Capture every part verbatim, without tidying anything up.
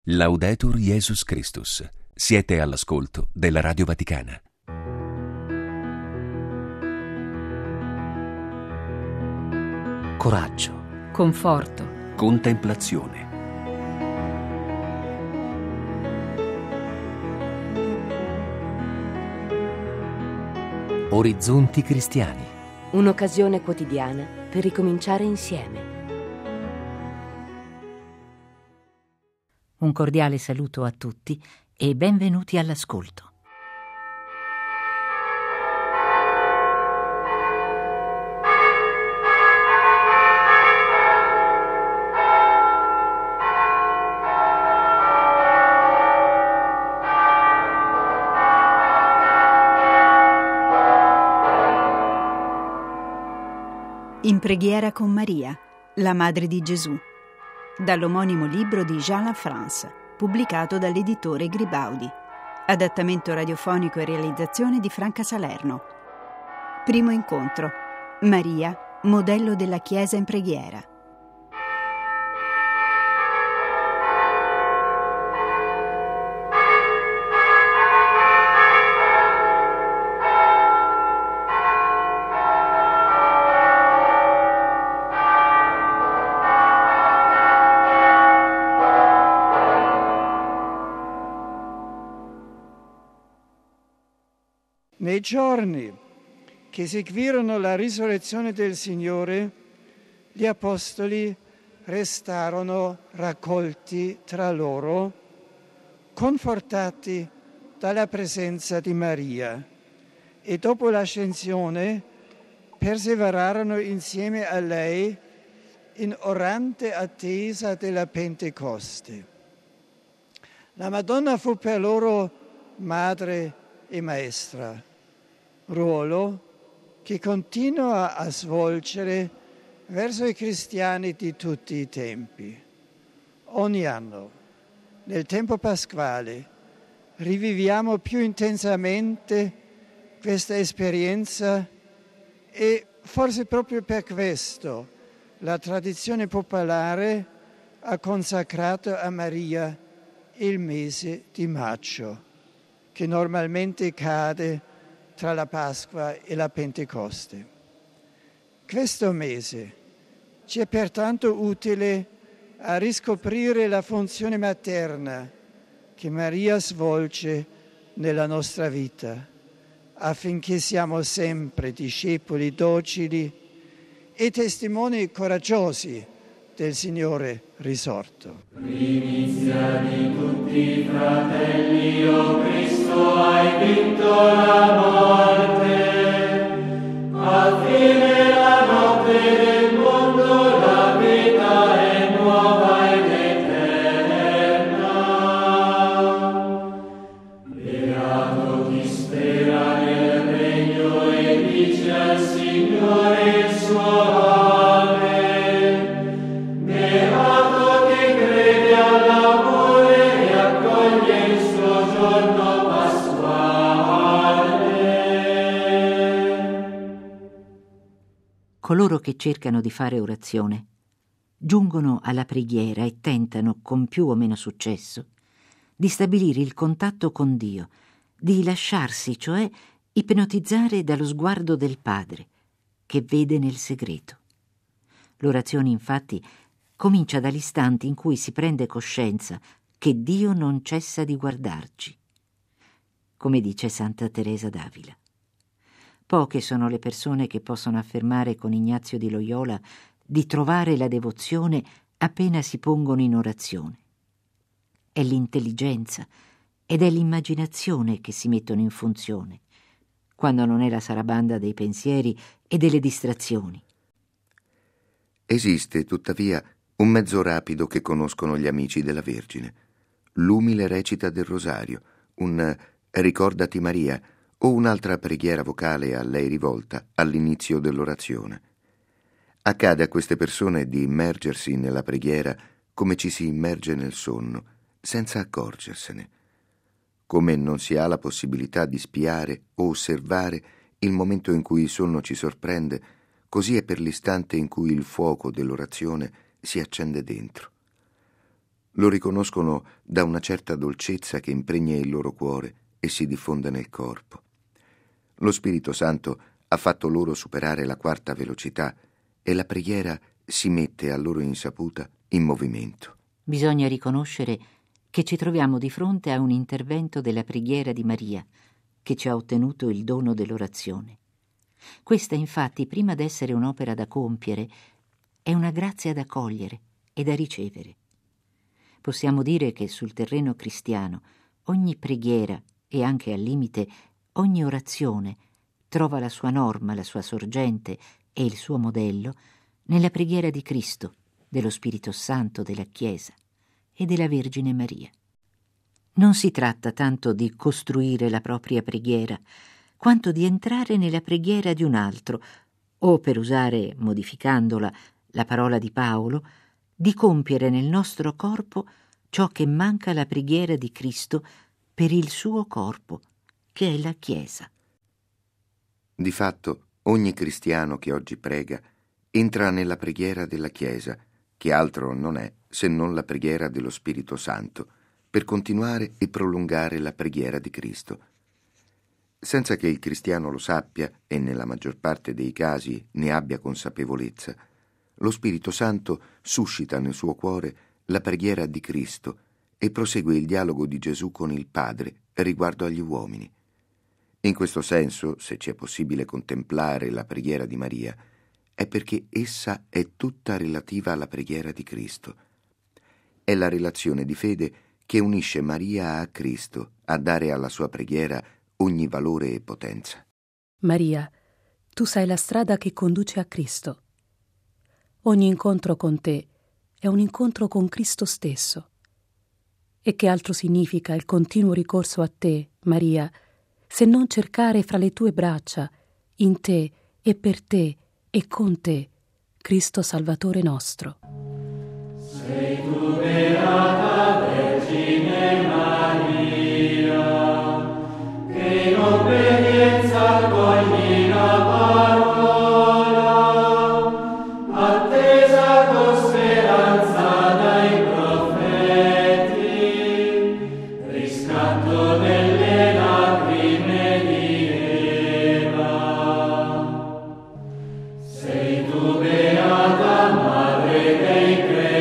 Laudetur Jesus Christus. Siete all'ascolto della Radio Vaticana. Coraggio, conforto, contemplazione. Orizzonti cristiani. un'occasione quotidiana per ricominciare insieme. Un cordiale saluto a tutti e benvenuti all'ascolto. In preghiera con Maria, la Madre di Gesù, dall'omonimo libro di Jean Lafrance, pubblicato dall'editore Gribaudi, adattamento radiofonico e realizzazione di Franca Salerno. Primo incontro: Maria, modello della Chiesa in preghiera. Nei giorni che seguirono la risurrezione del Signore, gli apostoli restarono raccolti tra loro, confortati dalla presenza di Maria, e dopo l'ascensione perseverarono insieme a lei in orante attesa della Pentecoste. La Madonna fu per loro madre e maestra, ruolo che continua a svolgere verso i cristiani di tutti i tempi. Ogni anno, nel tempo pasquale, riviviamo più intensamente questa esperienza e forse proprio per questo la tradizione popolare ha consacrato a Maria il mese di maggio, che normalmente cade tra la Pasqua e la Pentecoste. Questo mese ci è pertanto utile a riscoprire la funzione materna che Maria svolge nella nostra vita, affinché siamo sempre discepoli docili e testimoni coraggiosi del Signore risorto. Primizia di tutti i fratelli, o Cristo, hai vinto la morte, al fine la notte del mondo, la vita è nuova ed eterna. Beato chi spera nel regno e dice al Signore il suo Coloro che cercano di fare orazione giungono alla preghiera e tentano, con più o meno successo, di stabilire il contatto con Dio, di lasciarsi, cioè, ipnotizzare dallo sguardo del Padre, che vede nel segreto. L'orazione, infatti, comincia dall'istante in cui si prende coscienza che Dio non cessa di guardarci, come dice Santa Teresa d'Avila. Poche sono le persone che possono affermare con Ignazio di Loyola di trovare la devozione appena si pongono in orazione. È l'intelligenza ed è l'immaginazione che si mettono in funzione, quando non è la sarabanda dei pensieri e delle distrazioni. Esiste, tuttavia, un mezzo rapido che conoscono gli amici della Vergine: l'umile recita del rosario, un "Ricordati Maria" o un'altra preghiera vocale a lei rivolta all'inizio dell'orazione. Accade a queste persone di immergersi nella preghiera come ci si immerge nel sonno, senza accorgersene. Come non si ha la possibilità di spiare o osservare il momento in cui il sonno ci sorprende, così è per l'istante in cui il fuoco dell'orazione si accende dentro. lo riconoscono da una certa dolcezza che impregna il loro cuore e si diffonde nel corpo. Lo Spirito Santo ha fatto loro superare la quarta velocità e la preghiera si mette a loro insaputa in movimento. Bisogna riconoscere che ci troviamo di fronte a un intervento della preghiera di Maria, che ci ha ottenuto il dono dell'orazione. Questa, infatti, prima d'essere un'opera da compiere, è una grazia da cogliere e da ricevere. Possiamo dire che sul terreno cristiano ogni preghiera e anche al limite ogni orazione trova la sua norma, la sua sorgente e il suo modello nella preghiera di Cristo, dello Spirito Santo, della Chiesa e della Vergine Maria. Non si tratta tanto di costruire la propria preghiera, quanto di entrare nella preghiera di un altro, o, per usare, modificandola, la parola di Paolo, di compiere nel nostro corpo ciò che manca alla preghiera di Cristo per il suo corpo, che è la Chiesa. Di fatto, ogni cristiano che oggi prega entra nella preghiera della Chiesa, che altro non è se non la preghiera dello Spirito Santo, per continuare e prolungare la preghiera di Cristo. Senza che il cristiano lo sappia e nella maggior parte dei casi ne abbia consapevolezza, lo Spirito Santo suscita nel suo cuore la preghiera di Cristo e prosegue il dialogo di Gesù con il Padre riguardo agli uomini. In questo senso, se ci è possibile contemplare la preghiera di Maria, è perché essa è tutta relativa alla preghiera di Cristo. È la relazione di fede che unisce Maria a Cristo a dare alla sua preghiera ogni valore e potenza. Maria, tu sei la strada che conduce a Cristo. Ogni incontro con te è un incontro con Cristo stesso. E che altro significa il continuo ricorso a te, Maria, se non cercare fra le tue braccia, in te e per te e con te, Cristo Salvatore nostro. Sei tu beata Vergine Maria, che in obbedienza accogli la parola, attesa con speranza dai profeti, riscatto delle lacrime di Eva. Sei tu beata Madre dei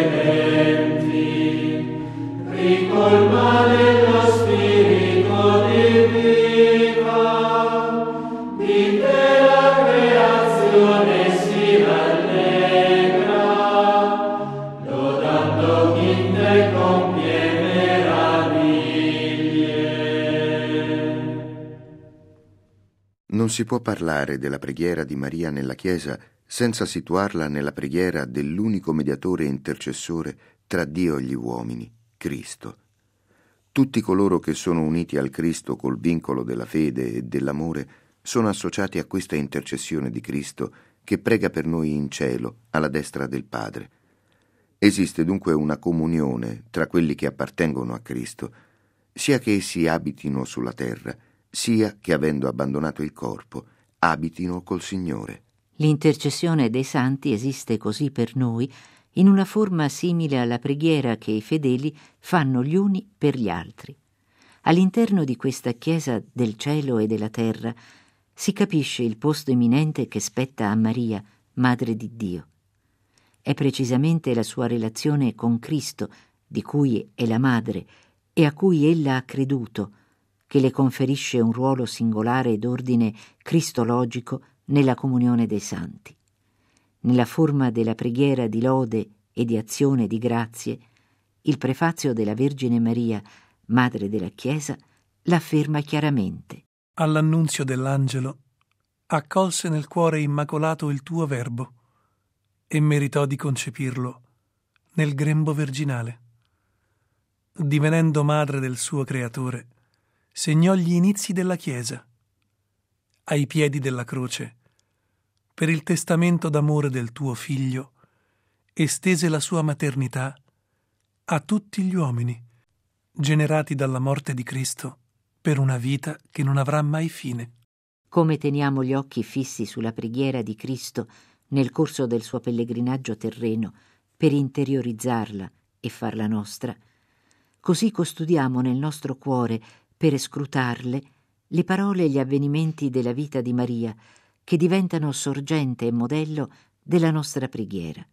ricolma dello Spirito di vita, di te la creazione si rallegra, lodando chi in te compie meraviglie. Non si può parlare della preghiera di Maria nella Chiesa senza situarla nella preghiera dell'unico mediatore e intercessore tra Dio e gli uomini, Cristo. Tutti coloro che sono uniti al Cristo col vincolo della fede e dell'amore sono associati a questa intercessione di Cristo che prega per noi in cielo, alla destra del Padre. Esiste dunque una comunione tra quelli che appartengono a Cristo, sia che essi abitino sulla terra, sia che, avendo abbandonato il corpo, abitino col Signore. L'intercessione dei santi esiste così per noi in una forma simile alla preghiera che i fedeli fanno gli uni per gli altri. All'interno di questa Chiesa del cielo e della terra si capisce il posto eminente che spetta a Maria, Madre di Dio. È precisamente la sua relazione con Cristo, di cui è la madre e a cui ella ha creduto, che le conferisce un ruolo singolare d'ordine cristologico nella comunione dei santi. Nella forma della preghiera di lode e di azione di grazie, il prefazio della Vergine Maria, Madre della Chiesa, l'afferma chiaramente. All'annunzio dell'angelo, accolse nel cuore immacolato il tuo verbo e meritò di concepirlo nel grembo virginale. Divenendo madre del suo creatore, segnò gli inizi della Chiesa. Ai piedi della croce, per il testamento d'amore del tuo figlio, estese la sua maternità a tutti gli uomini, generati dalla morte di Cristo per una vita che non avrà mai fine. Come teniamo gli occhi fissi sulla preghiera di Cristo nel corso del suo pellegrinaggio terreno per interiorizzarla e farla nostra, Così custodiamo nel nostro cuore, per scrutarle, le parole e gli avvenimenti della vita di Maria, che diventano sorgente e modello della nostra preghiera.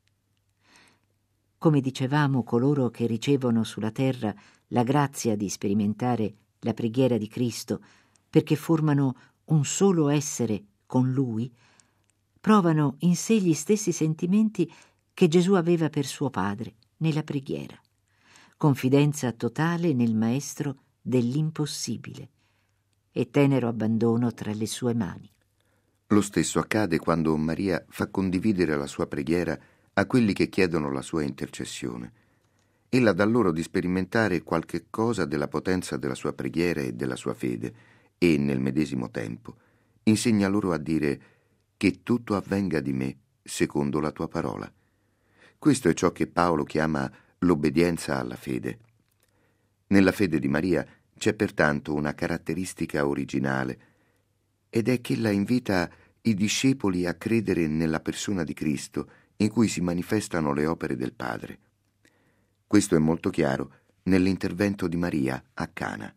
Come dicevamo, coloro che ricevono sulla terra la grazia di sperimentare la preghiera di Cristo, perché formano un solo essere con Lui, provano in sé gli stessi sentimenti che Gesù aveva per suo Padre nella preghiera, confidenza totale nel Maestro dell'impossibile e tenero abbandono tra le sue mani. Lo stesso accade quando Maria fa condividere la sua preghiera a quelli che chiedono la sua intercessione. Ella dà loro di sperimentare qualche cosa della potenza della sua preghiera e della sua fede e, nel medesimo tempo, insegna loro a dire che tutto avvenga di me secondo la tua parola. Questo è ciò che Paolo chiama l'obbedienza alla fede. Nella fede di Maria c'è pertanto una caratteristica originale, ed è che ella invita i discepoli a credere nella persona di Cristo in cui si manifestano le opere del Padre. Questo è molto chiaro nell'intervento di Maria a Cana.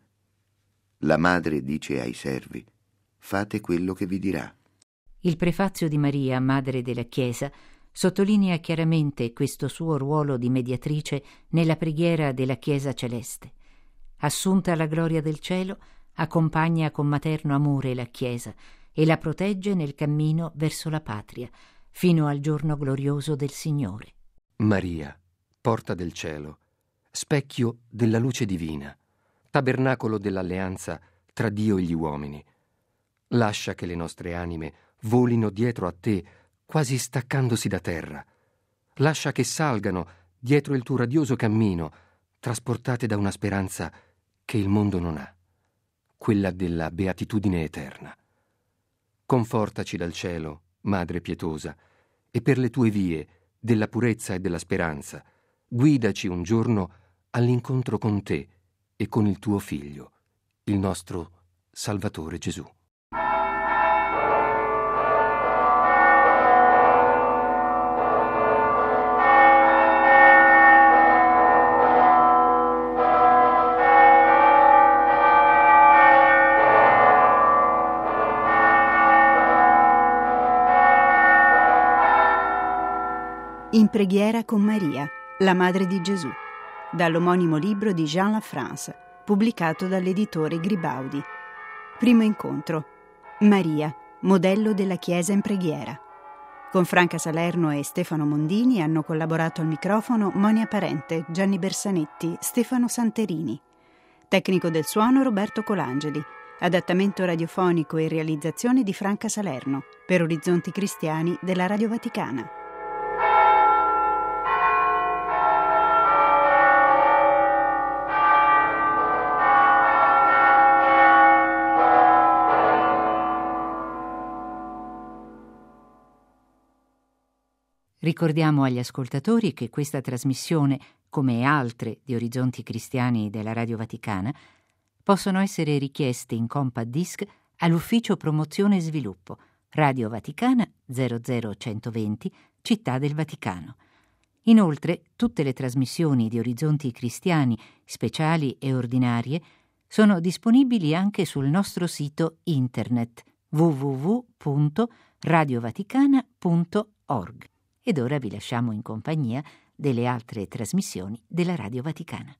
La madre dice ai servi: fate quello che vi dirà. Il prefazio di Maria, madre della Chiesa, sottolinea chiaramente questo suo ruolo di mediatrice nella preghiera della Chiesa celeste. Assunta alla gloria del cielo, accompagna con materno amore la Chiesa e la protegge nel cammino verso la patria, fino al giorno glorioso del Signore. Maria, porta del cielo, specchio della luce divina, tabernacolo dell'alleanza tra Dio e gli uomini. Lascia che le nostre anime volino dietro a te, quasi staccandosi da terra. Lascia che salgano dietro il tuo radioso cammino, trasportate da una speranza che il mondo non ha, quella della beatitudine eterna. Confortaci dal cielo, Madre pietosa, e per le tue vie della purezza e della speranza, guidaci un giorno all'incontro con te e con il tuo Figlio, il nostro Salvatore Gesù. In preghiera con Maria, la Madre di Gesù, dall'omonimo libro di Jean Lafrance, pubblicato dall'editore Gribaudi. Primo incontro. Maria, modello della Chiesa in preghiera. Con Franca Salerno e Stefano Mondini hanno collaborato al microfono Monia Parente, Gianni Bersanetti, Stefano Santerini. Tecnico del suono Roberto Colangeli. Adattamento radiofonico e realizzazione di Franca Salerno, per Orizzonti Cristiani della Radio Vaticana. Ricordiamo agli ascoltatori che questa trasmissione, come altre di Orizzonti Cristiani della Radio Vaticana, possono essere richieste in compact disc all'Ufficio Promozione e Sviluppo, Radio Vaticana zero zero centoventi, Città del Vaticano. Inoltre, tutte le trasmissioni di Orizzonti Cristiani, speciali e ordinarie, sono disponibili anche sul nostro sito internet w w w punto radiovaticana punto org. Ed ora vi lasciamo in compagnia delle altre trasmissioni della Radio Vaticana.